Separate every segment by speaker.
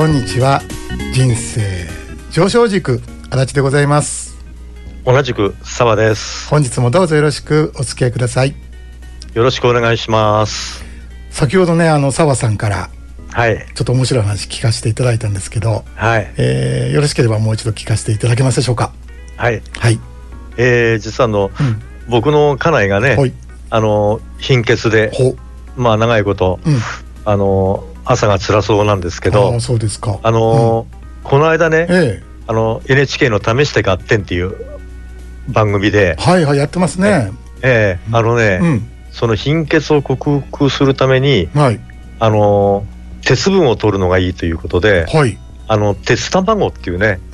Speaker 1: こんにちは。人生上昇軸足立でございます。
Speaker 2: 同じく澤です。
Speaker 1: 本日もどうぞよろしくお付き合いください。
Speaker 2: よろしくお願いします。
Speaker 1: 先ほどね、澤さんから
Speaker 2: はい、
Speaker 1: ちょっと面白い話聞かせていただいたんですけど、
Speaker 2: はい、
Speaker 1: よろしければもう一度聞かせていただけますでしょうか。
Speaker 2: はい、
Speaker 1: はい。
Speaker 2: 実は僕の家内がね、貧血で長いこと、朝が辛そうなんですけど、
Speaker 1: そうですか。
Speaker 2: この間ね、NHK の試して合点っていう番組で、
Speaker 1: やってますね。
Speaker 2: その貧血を克服するために、鉄分を取るのがいいということで、鉄卵っていうね、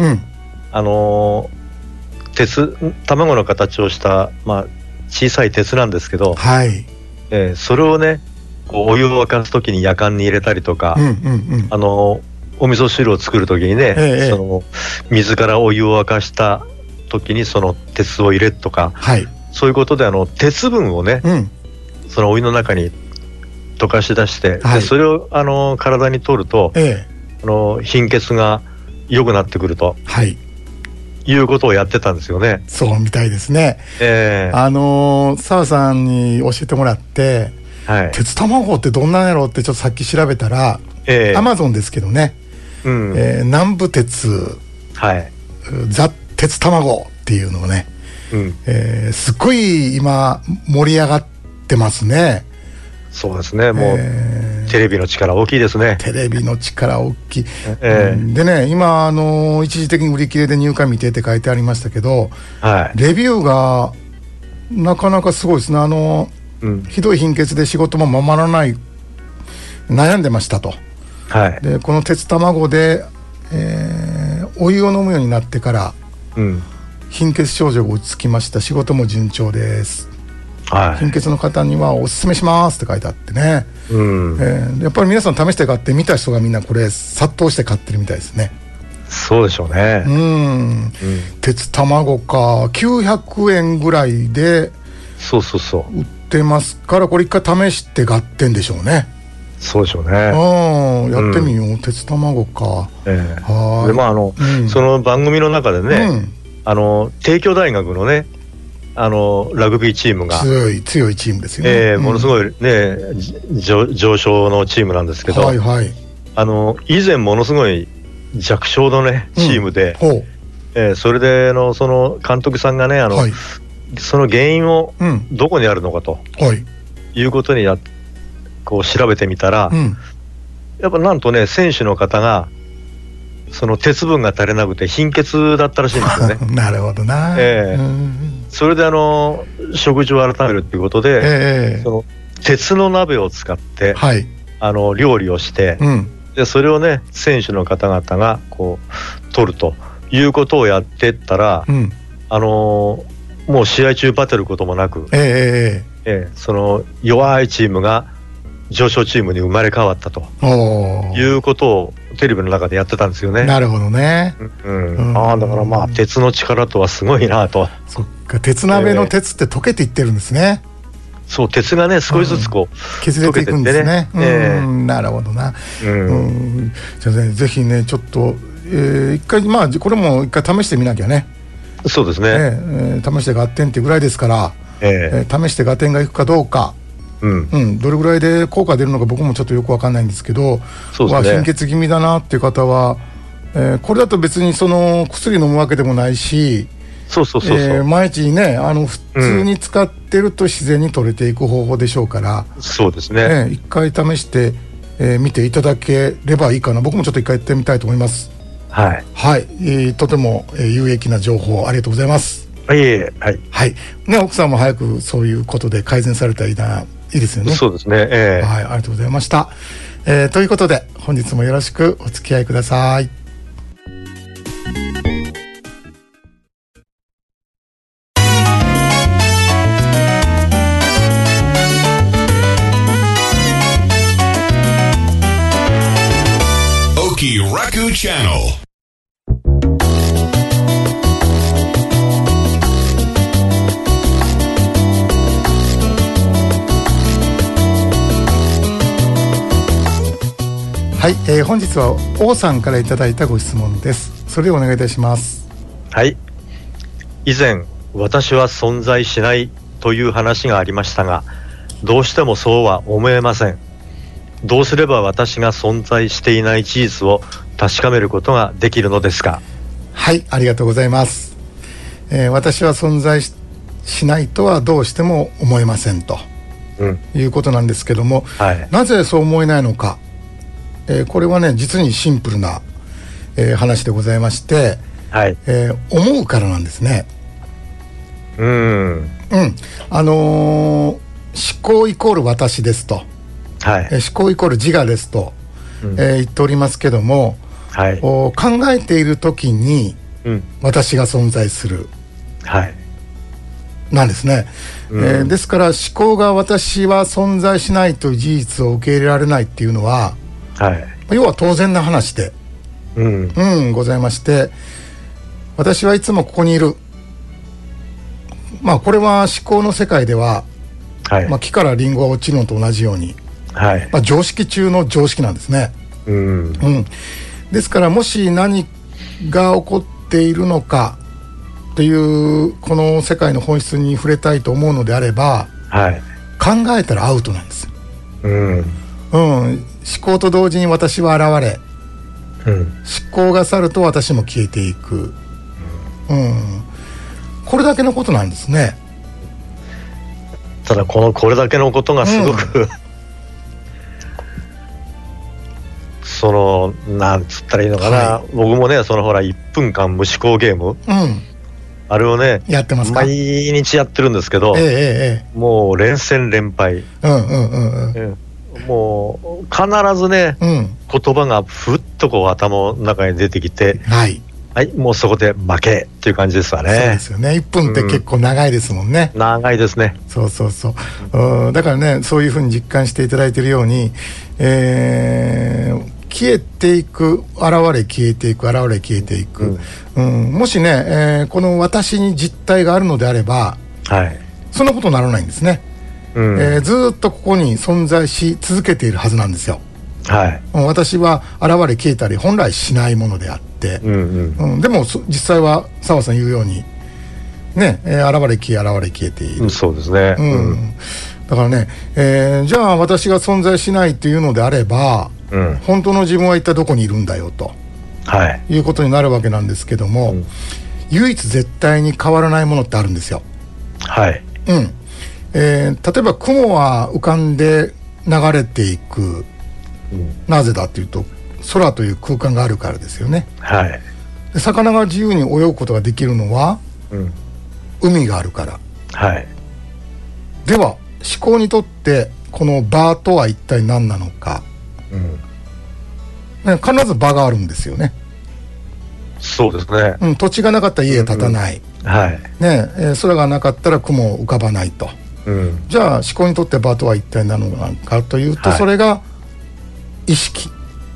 Speaker 2: 卵の形をした、小さい鉄なんですけど、それをね、お湯を沸かすときにやかんに入れたりとか、お味噌汁を作るときにね、その水からお湯を沸かしたときにその鉄を入れるとか、そういうことで鉄分をね、そのお湯の中に溶かし出して、でそれを体に取ると、貧血が良くなってくると、いうことをやってたんですよね。
Speaker 1: そうみたいですね。澤さんに教えてもらって、鉄卵ってどんなんやろうってちょっとさっき調べたら、Amazon ですけどね、南部鉄、ザ・鉄卵っていうのをね、すっごい今盛り上がってますね。
Speaker 2: そうですね。もう、テレビの力大きいですね。
Speaker 1: テレビの力大きい。でね、今一時的に売り切れで入荷未定って書いてありましたけど、レビューがなかなかすごいですね。ひどい貧血で仕事もままらない、悩んでましたと。でこの鉄卵で、お湯を飲むようになってから、貧血症状が落ち着きました。仕事も順調です。貧血の方にはおすすめしますって書いてあってね、やっぱり皆さん試して買って見た人がみんなこれ殺到して買ってるみたいですね。
Speaker 2: そうでしょうね。
Speaker 1: 鉄卵か900円ぐらいで売ってますから、これ一回試して買ってんでしょうね。
Speaker 2: そうでしょうね。
Speaker 1: やってみよう、鉄卵か。
Speaker 2: でその番組の中でね、帝京大学のね、ラグビーチームが
Speaker 1: 強いチームですよね。
Speaker 2: ものすごいね、上昇のチームなんですけど、以前ものすごい弱小のねチームで、それでその監督さんがね、その原因をどこにあるのかということにこう調べてみたら、やっぱなんとね、選手の方がその鉄分が足りなくて貧血だったらしいんですよね。
Speaker 1: なるほどな。
Speaker 2: それで食事を改めるということで、その鉄の鍋を使って、料理をして、でそれをね、選手の方々がこう取るということをやってったら、もう試合中バテることもなく、その弱いチームが上昇チームに生まれ変わったということをテレビの中でやってたんですよね。なるほどね。だから鉄の力とはすごいなと。そっか、鉄鍋の鉄って溶けていってるんですね。そう、鉄がね少しずつ
Speaker 1: 削れていくんですね。なるほどな。じゃあね、ぜひねちょっと一回これも一回試してみなきゃね。
Speaker 2: そうですね。
Speaker 1: 試して合点っていうぐらいですから、試して合点がいくかどうか。どれぐらいで効果出るのか僕もちょっとよく分かんないんですけど、貧血気味だなっていう方は、これだと別にその薬飲むわけでもないし、毎日ね普通に使ってると自然に取れていく方法でしょうから、
Speaker 2: そうですね、
Speaker 1: 一回試して見ていただければいいかな。僕もちょっと一回やってみたいと思います。とても有益な情報ありがとうございます。奥さんも早くそういうことで改善されたらいいですよね。
Speaker 2: そうですね。
Speaker 1: ありがとうございました。ということで本日もよろしくお付き合いください。
Speaker 3: Oki Raku Channel。
Speaker 1: はい、本日は王さんからいただいたご質問です。それでお願いいたします。
Speaker 2: はい、以前私は存在しないという話がありましたが、どうしてもそうは思えません。どうすれば私が存在していない事実を確かめることができるのですか？
Speaker 1: はい、ありがとうございます。私は存在 しないとはどうしても思えませんと、いうことなんですけども、はい、なぜそう思えないのか、これはね実にシンプルな、話でございまして、はい、思うからなんですね。思考イコール私ですと、はい、思考イコール自我ですと、言っておりますけども、はい、考えている時に、私が存在する、はい、なんですね。ですから思考が私は存在しないという事実を受け入れられないっていうのは、はい、要は当然な話で、ございまして、私はいつもここにいる。これは思考の世界では、はい、木からリンゴが落ちるのと同じように、はい、常識中の常識なんですね。ですからもし何が起こっているのかというこの世界の本質に触れたいと思うのであれば、はい、考えたらアウトなんです。思考と同時に私は現れ、思考が去ると私も消えていく、これだけのことなんですね。
Speaker 2: ただこれだけのことがすごく、なんつったらいいのかな、はい、僕もねほら1分間無思考ゲーム、あれをね
Speaker 1: やってますか？
Speaker 2: 毎日やってるんですけど、もう連戦連敗、もう必ずね、言葉がふっと頭の中に出てきて、はいはい、もうそこで負けっていう感じですわね。
Speaker 1: そうですよね。1分って結構長いですもんね。
Speaker 2: 長いですね。
Speaker 1: そうそうそう。だからね、そういうふうに実感していただいているように、消えていく、現れ消えていく、現れ消えていく、もしね、この私に実体があるのであれば、はい、そんなことにならないんですね。ずっとここに存在し続けているはずなんですよ。はい、私は現れ消えたり本来しないものであって、でも実際は澤さん言うようにね、現れ消え現れ消えている、
Speaker 2: そうですね。
Speaker 1: だからね、じゃあ私が存在しないというのであれば、本当の自分は一体どこにいるんだよと、いうことになるわけなんですけども、唯一絶対に変わらないものってあるんですよ。はい。例えば雲は浮かんで流れていく、なぜだというと空という空間があるからですよね。はい。で魚が自由に泳ぐことができるのは、海があるから。はい。では思考にとってこの場とは一体何なのか、必ず場があるんですよね。
Speaker 2: そうですね。
Speaker 1: 土地がなかったら家建たない、はいね、空がなかったら雲浮かばないと、じゃあ思考にとって場とは一体何なのかというと、それが意識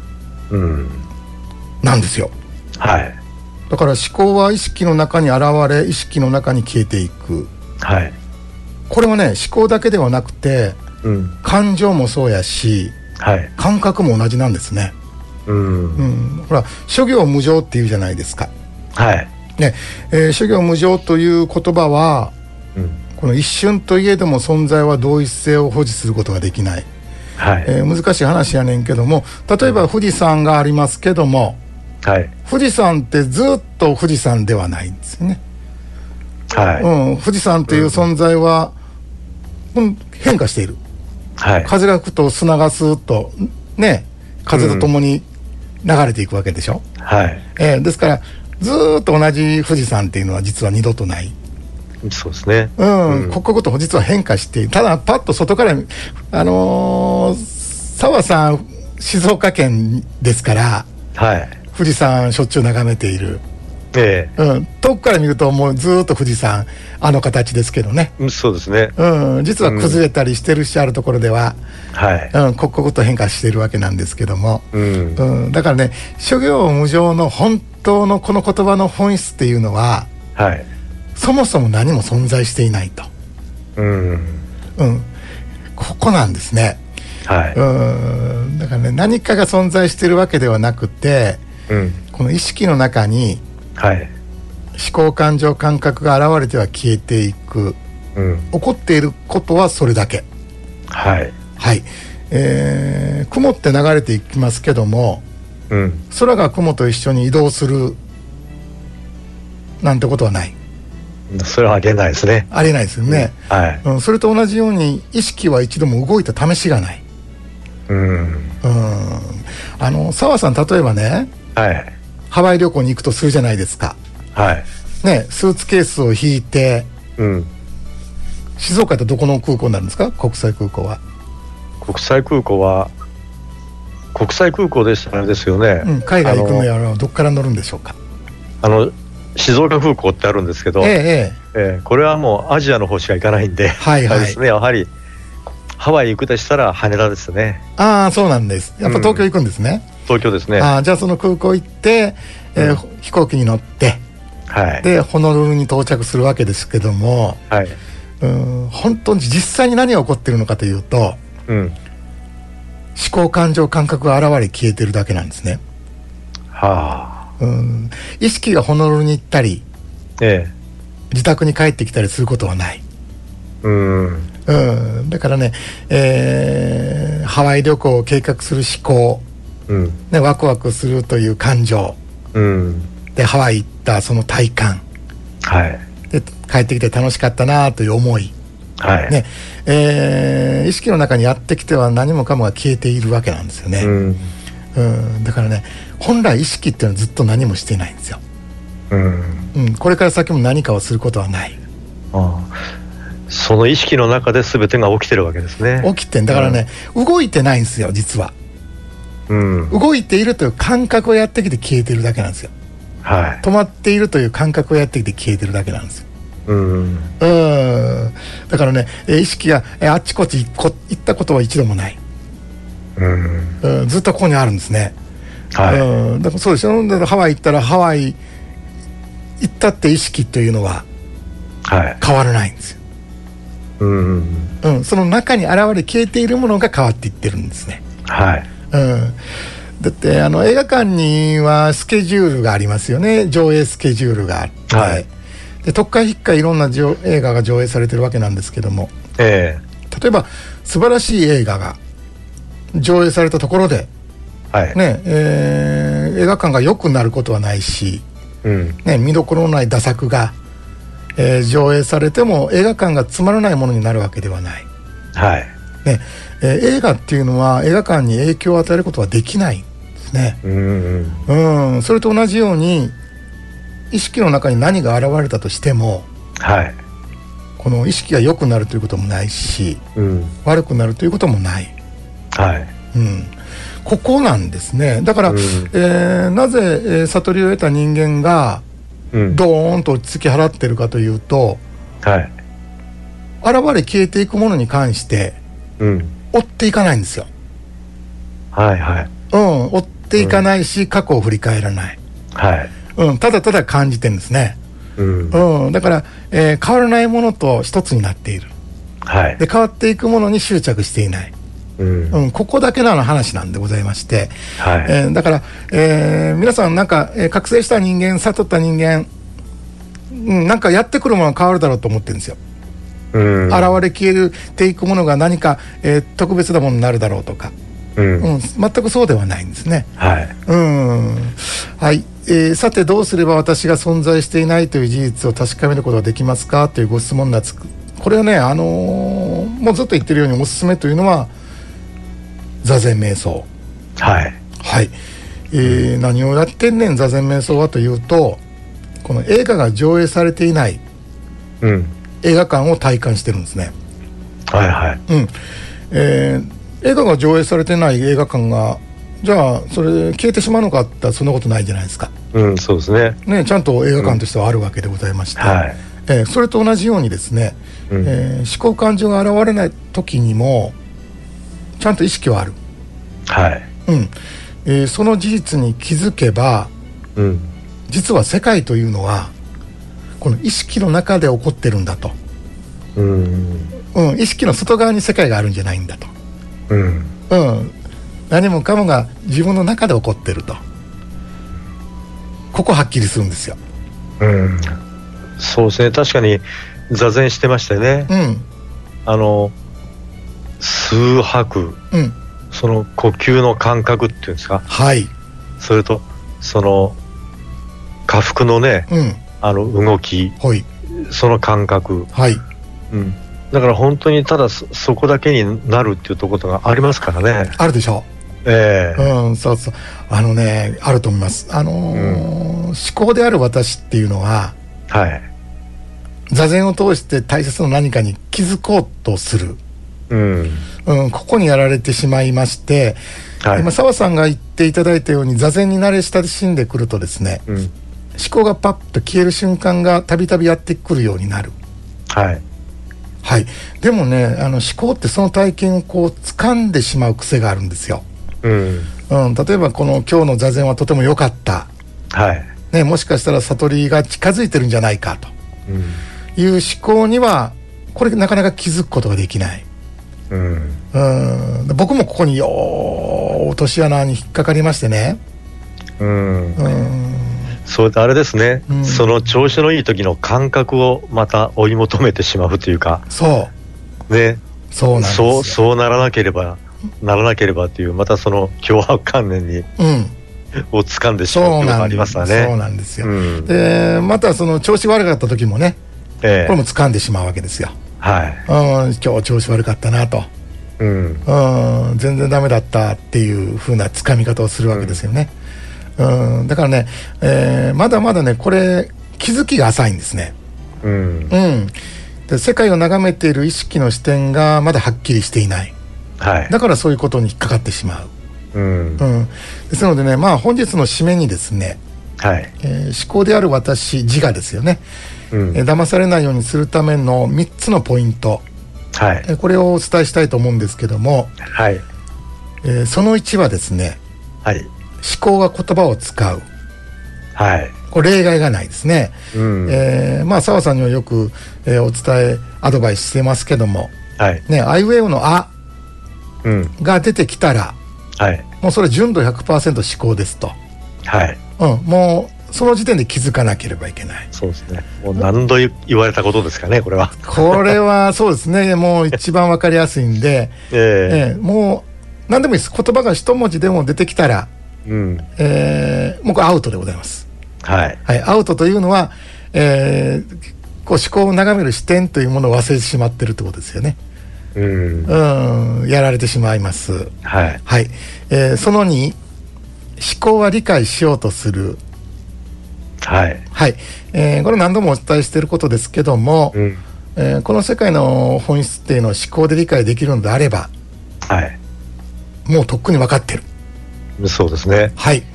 Speaker 1: なんですよ。はい。だから思考は意識の中に現れ、意識の中に消えていく。はい。これはね、思考だけではなくて、感情もそうやし、はい、感覚も同じなんですね。ほら諸行無常っていうじゃないですか。はいね。諸行無常という言葉は、この一瞬といえども存在は同一性を保持することができない。はい。難しい話やねんけども、例えば富士山がありますけども、はい、富士山ってずっと富士山ではないんですよね。はい。富士山という存在は、変化している。はい。風が吹くと砂がスーッとね、風とともに流れていくわけでしょ。はい。ですからずーっと同じ富士山っていうのは実は二度とない。
Speaker 2: そうですね。
Speaker 1: 刻々と実は変化している。ただパッと外から澤さん静岡県ですから、はい、富士山しょっちゅう眺めている。遠くから見るともうずっと富士山あの形ですけどね。
Speaker 2: そうですね。
Speaker 1: 実は崩れたりしてるし、あるところでは、刻々と変化しているわけなんですけども、だからね、諸行無常の本当のこの言葉の本質っていうのは、はい、そもそも何も存在していないと、ここなんですね。
Speaker 2: はい、
Speaker 1: だからね、何かが存在しているわけではなくて、この意識の中に、はい、思考感情感覚が現れては消えていく、起こっていることはそれだけ。はい、はい、雲って流れていきますけども、空が雲と一緒に移動するなんてことはない。
Speaker 2: それはありえないですね。
Speaker 1: ありえないですよね、はい、それと同じように意識は一度も動いた試しがない。澤さん、例えばね、はい、ハワイ旅行に行くとするじゃないですか、はいね、スーツケースを引いて、静岡ってどこの空港になるんですか？国際空港は。
Speaker 2: 国際空港は国際空港でしたらですよね、
Speaker 1: 海外行くのやらどこから乗るんでしょうか？
Speaker 2: 静岡空港ってあるんですけど、これはもうアジアの方しか行かないんで、はいはい、ですね、やはりハワイ行くとしたら羽田ですね。
Speaker 1: ああ、そうなんです。やっぱ東京行くんですね。
Speaker 2: 東京ですね。
Speaker 1: じゃあその空港行って、飛行機に乗って、はい、でホノルルに到着するわけですけども、はい、本当に実際に何が起こっているのかというと、思考感情感覚が現れ消えてるだけなんですね。はあ。意識がホノルルに行ったり、自宅に帰ってきたりすることはない。だからね、ハワイ旅行を計画する思考、ね、ワクワクするという感情、でハワイ行ったその体感、はい、で帰ってきて楽しかったなという思い、はいね、意識の中にやってきては何もかもが消えているわけなんですよね。だからね、本来意識っていうのはずっと何もしていないんですよ。これから先も何かをすることはない。
Speaker 2: その意識の中で全てが起きてるわけですね。
Speaker 1: 起きてんだからね、動いてないんですよ実は。動いているという感覚をやってきて消えてるだけなんですよ。はい、止まっているという感覚をやってきて消えてるだけなんですよ。だからね、意識があっちこっち行ったことは一度もない。ずっとここにあるんですね。はい、だからそうですよ。だからハワイ行ったらハワイ行ったって意識というのは変わらないんですよ。その中に現れ消えているものが変わっていってるんですね。はい、だって映画館にはスケジュールがありますよね。上映スケジュールがあって、はい、で特会引っかいろんな映画が上映されてるわけなんですけども、例えば素晴らしい映画が上映されたところで、はいね、映画館が良くなることはないし、見どころのない駄作が、上映されても映画館がつまらないものになるわけではない、はいね。映画っていうのは映画館に影響を与えることはできないんですね。それと同じように意識の中に何が現れたとしても、はい、この意識が良くなるということもないし、悪くなるということもない。はい、ここなんですね。だから、なぜ、悟りを得た人間がドーンと落ち着き払ってるかというと、はい、現れ消えていくものに関して、追っていかないんですよ。はいはい、追っていかないし、過去を振り返らない、はいただただ感じてるんですね。だから、変わらないものと一つになっている、はい、で変わっていくものに執着していない。ここだけの話なんでございまして、はいだから、皆さんなんか、覚醒した人間、悟った人間、なんかやってくるものが変わるだろうと思ってるんですよ。現れ消えていくものが何か、特別なものになるだろうとか、全くそうではないんですね。はい、さてどうすれば私が存在していないという事実を確かめることができますかというご質問なんです。これはね、もうずっと言ってるようにおすすめというのは座禅瞑想。はい、はい何をやってんねん座禅瞑想はというと、この映画が上映されていない、映画館を体感してるんですね。はいはい映画が上映されてない映画館がじゃあそれ消えてしまうのかってそんなことないじゃないですか。
Speaker 2: そうですね。
Speaker 1: ちゃんと映画館としてはあるわけでございまして、それと同じようにですね、思考感情が現れない時にもちゃんと意識はある。はいその事実に気づけば、実は世界というのはこの意識の中で起こってるんだと、意識の外側に世界があるんじゃないんだと、 何もかもが自分の中で起こってると、ここはっきりするんですよ。
Speaker 2: そうですね、確かに座禅してましたよね。吸う吐く、その呼吸の感覚っていうんですか、それとその下腹のね、動き、その感覚、だから本当にただ そこだけになるっていうところがありますからね。
Speaker 1: あるでしょう。そうそう、あると思います。思考である私っていうのは、座禅を通して大切な何かに気づこうとする、ここにやられてしまいまして、今澤さんが言っていただいたように座禅に慣れ親しんでくるとですね、思考がパッと消える瞬間がたびたびやってくるようになる。でもね、思考ってその体験をこう掴んでしまう癖があるんですよ。例えばこの今日の座禅はとても良かった、もしかしたら悟りが近づいてるんじゃないかという思考にはこれなかなか気づくことができない。僕もここに落とし穴に引っかかりましてね。
Speaker 2: それであれですね、その調子のいい時の感覚をまた追い求めてしまうというか、そうなんですよ。そうならなければっていう、またその強迫観念に、を掴んでしまうというのがありますわね。
Speaker 1: そうなんですよ。でまたその調子悪かった時もね、これも掴んでしまうわけですよ。今日調子悪かったなと、全然ダメだったっていう風な掴み方をするわけですよね。だからね、まだまだねこれ気づきが浅いんですね。で世界を眺めている意識の視点がまだはっきりしていない、だからそういうことに引っかかってしまう。ですのでね、本日の締めにですね、思考である私自我ですよね、騙されないようにするための3つのポイント、これをお伝えしたいと思うんですけども、その1はですね、思考が言葉を使う、これ例外がないですね。澤さんにはよく、お伝えアドバイスしてますけども、アイウェイのあ、が出てきたら、もうそれ純度 100% 思考ですと、もうその時点で気づかなければいけない。
Speaker 2: そうですね。もう何度言われたことですかね、これは。
Speaker 1: これはそうですね、もう一番わかりやすいんで、もう何でもいいです。言葉が一文字でも出てきたら、もうこれアウトでございます。アウトというのは、こう思考を眺める視点というものを忘れてしまってるってことですよね。やられてしまいます。その2、思考は理解しようとする。これ何度もお伝えしていることですけども、この世界の本質っていうのを思考で理解できるのであれば、もうとっくに分かってる。
Speaker 2: そうですね。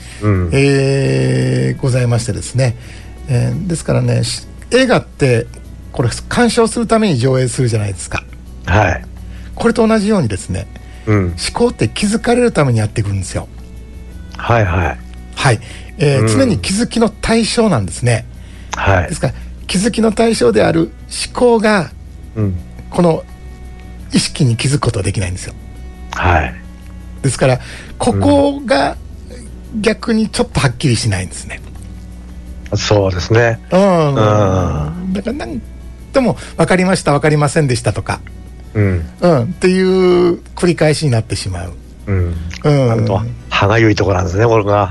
Speaker 1: ございましてですね、ですからね、映画ってこれ鑑賞するために上映するじゃないですか。これと同じようにですね、思考って気づかれるためにやってくるんですよ。常に気づきの対象なんですね。ですから気づきの対象である思考が、この意識に気づくことはできないんですよ。ですからここが逆にちょっとはっきりしないんですね。
Speaker 2: そうですね。
Speaker 1: だから何とも分かりました、分かりませんでしたとか、っていう繰り返しになってしまう。
Speaker 2: 歯がゆいところなんですね、これが。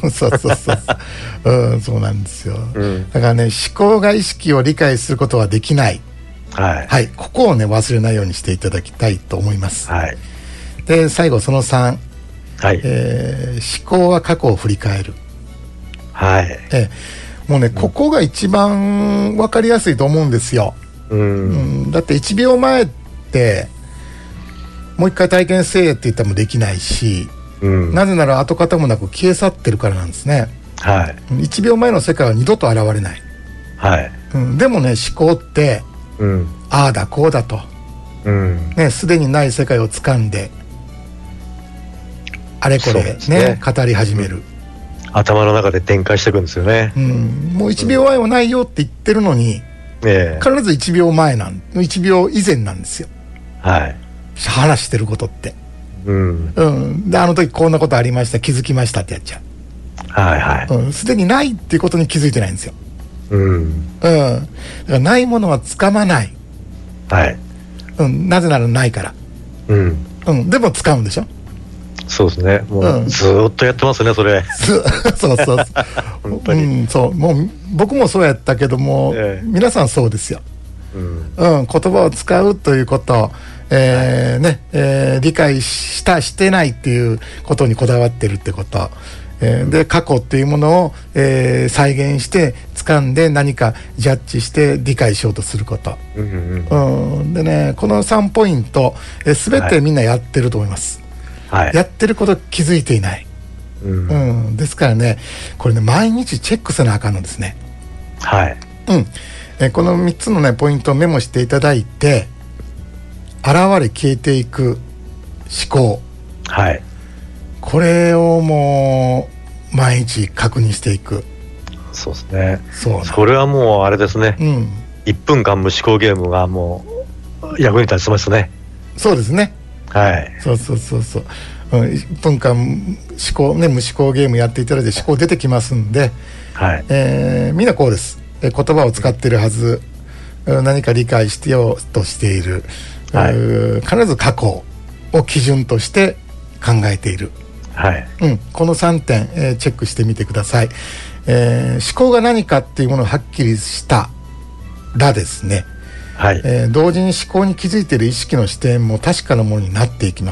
Speaker 1: そうなんですよ。だからね、思考が意識を理解することはできない。ここをね忘れないようにしていただきたいと思います。で最後その3、思考は過去を振り返る。もうね、ここが一番分かりやすいと思うんですよ。だって1秒前ってもう一回体験せえって言ったらもできないし、なぜなら跡形もなく消え去ってるからなんですね。1秒前の世界は二度と現れない。でもね、思考って、ああだこうだと、すでにない世界を掴んであれこれね語り始める。
Speaker 2: 頭の中で展開していくんですよね。
Speaker 1: もう1秒前はないよって言ってるのに、必ず1秒前1秒以前なんですよ。話してることって。 であの時こんなことありました気づきましたってやっちゃう。すでにないっていうことに気づいてないんですよ。だからないものはつかまない。なぜならないから。でも使うんでしょ。
Speaker 2: そうですね。もうずっとやってますね、それ。
Speaker 1: そう本当に。そう、もう僕もそうやったけども、皆さんそうですよ。言葉を使うということ、理解してないっていうことにこだわってるってこと。で過去っていうものを、再現して掴んで何かジャッジして理解しようとすること。でね、この3ポイント、全てみんなやってると思います。やってること気づいていない。ですからね、これね毎日チェックせなあかんのですね。この3つのねポイントをメモしていただいて、現れ消えていく思考、これをもう毎日確認していく。
Speaker 2: そうですね。それはもうあれですね、1分間無思考ゲームがもう役に立ちますね。
Speaker 1: そうですね。そう1分間無思考ゲームやっていただいて思考出てきますんで、みんなこうです。言葉を使ってるはず、何か理解してようとしている、必ず過去を基準として考えている。この3点、チェックしてみてください。思考が何かっていうものをはっきりしたらですね、同時に思考に気づいている意識の視点も確かなものになっていきます。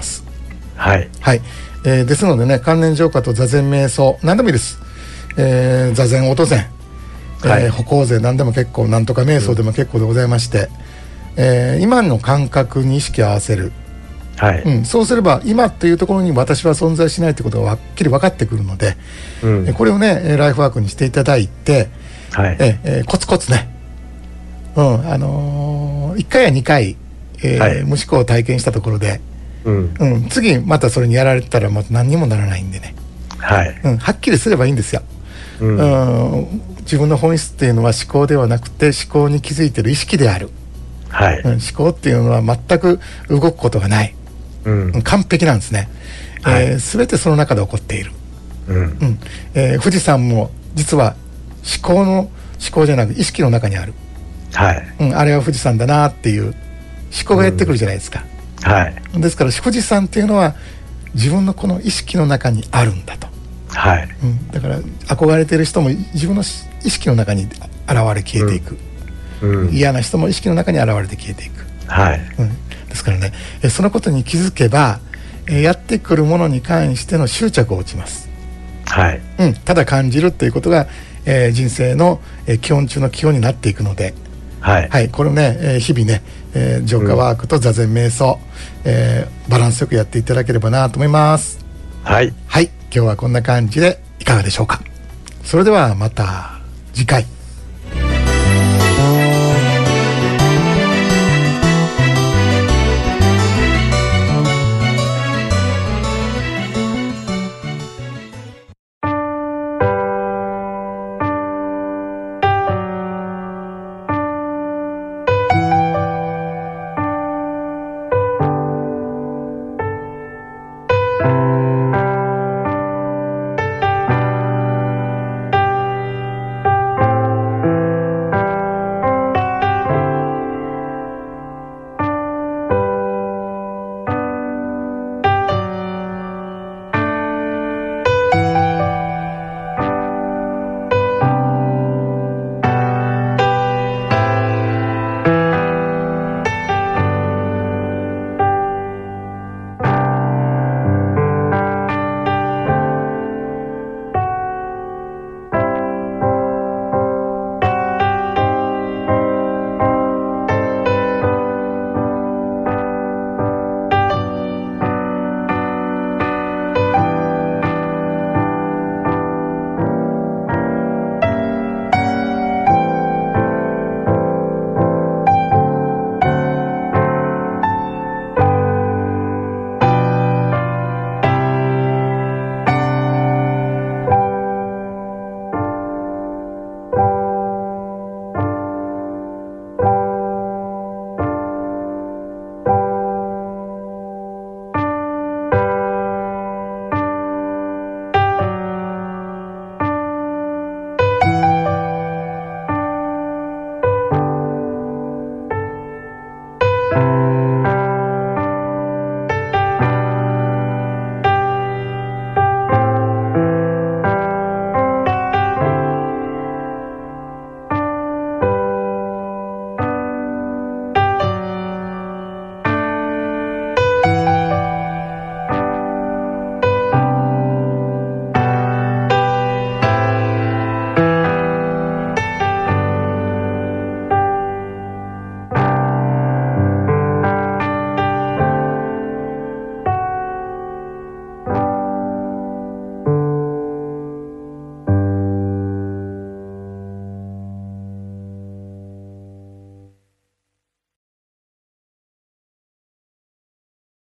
Speaker 1: ですのでね、観念浄化と座禅瞑想何でもいいです。座禅音禅、歩行禅何でも結構、なんとか瞑想でも結構でございまして、今の感覚に意識を合わせる。そうすれば今というところに私は存在しないということがはっきり分かってくるので、これをねライフワークにしていただいて、コツコツね、1回や2回、無思考を体験したところで、次またそれにやられたらまた何にもならないんでね、はっきりすればいいんですよ。自分の本質っていうのは思考ではなくて思考に気づいている意識である。思考っていうのは全く動くことがない。完璧なんですね。全てその中で起こっている。富士山も実は思考じゃなく意識の中にある。あれは富士山だなっていう思考がやってくるじゃないですか。ですから富士山っていうのは自分のこの意識の中にあるんだと。だから憧れている人も自分の意識の中に現れ消えていく。嫌な人も意識の中に現れて消えていく。ですからね、そのことに気づけば、やってくるものに関しての執着が落ちます。ただ感じるということが、人生の、基本中の基本になっていくので、これをね、日々ね、浄化ワークと座禅瞑想、バランスよくやっていただければなと思います。今日はこんな感じでいかがでしょうか。それではまた次回。